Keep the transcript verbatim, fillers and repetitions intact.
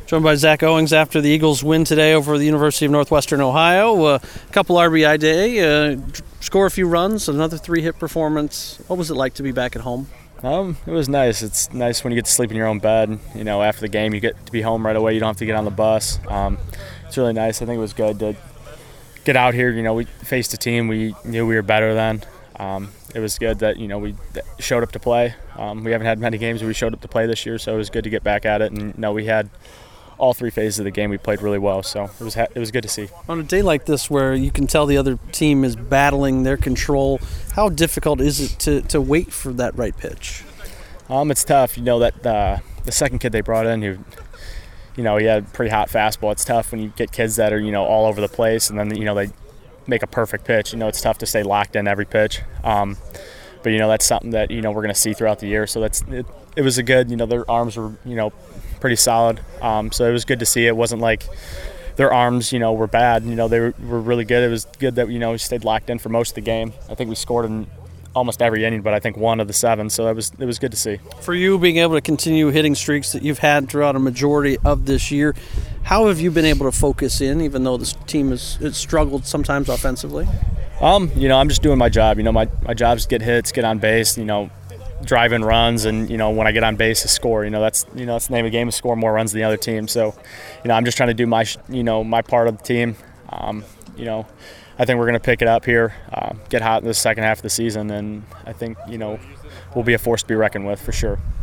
Joined by Zach Owings after the Eagles win today over the University of Northwestern Ohio. A uh, couple R B I day, uh, score a few runs, another three-hit performance. What was it like to be back at home? Um, it was nice. It's nice when you get to sleep in your own bed. You know, after the game, you get to be home right away. You don't have to get on the bus. Um, it's really nice. I think it was good to get out here. You know, we faced a team we knew we were better than. Um, it was good that, you know, we showed up to play. Um, we haven't had many games where we showed up to play this year, so it was good to get back at it. And, you know, we had all three phases of the game we played really well, so it was ha- it was good to see. On a day like this where you can tell the other team is battling their control, how difficult is it to, to wait for that right pitch? Um, it's tough. You know, that uh, the second kid they brought in, who, you know, he had a pretty hot fastball. It's tough when you get kids that are, you know, all over the place, and then, you know, they make a perfect pitch. You know, it's tough to stay locked in every pitch. Um, but, you know, that's something that, you know, we're going to see throughout the year. So that's it, it was a good, you know, their arms were, you know, pretty solid. Um, so it was good to see. It wasn't like their arms, you know, were bad. You know, they were, were really good. It was good that, you know, we stayed locked in for most of the game. I think we scored in almost every inning, but I think one of the seven. So it was it was good to see. For you, being able to continue hitting streaks that you've had throughout a majority of this year, how have you been able to focus in, even though this team has it's struggled sometimes offensively? Um, you know, I'm just doing my job. You know, my, my job is get hits, get on base, you know, drive in runs, and, you know, when I get on base to score. You know, that's you know that's the name of the game, is score more runs than the other team. So, you know, I'm just trying to do my you know my part of the team. Um, you know, I think we're going to pick it up here, uh, get hot in the second half of the season, and I think, you know, we'll be a force to be reckoned with for sure.